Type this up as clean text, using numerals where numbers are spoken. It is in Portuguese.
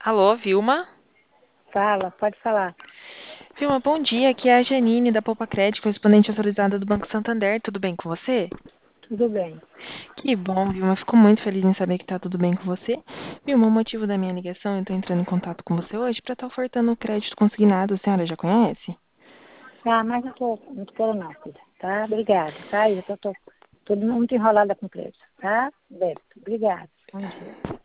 Alô, Vilma? Fala, pode falar. Vilma, bom dia. Aqui é a Janine da Poupa Crédito, correspondente autorizada do Banco Santander. Tudo bem com você? Tudo bem. Que bom, Vilma. Fico muito feliz em saber que tá tudo bem com você. Vilma, o motivo da minha ligação, eu tô entrando em contato com você hoje para estar ofertando o crédito consignado. A senhora já conhece? Ah, mas não quero não, filha. Tá? Obrigada, tá? Eu tô muito enrolada com crédito, tá? Débito. Obrigada. Bom dia.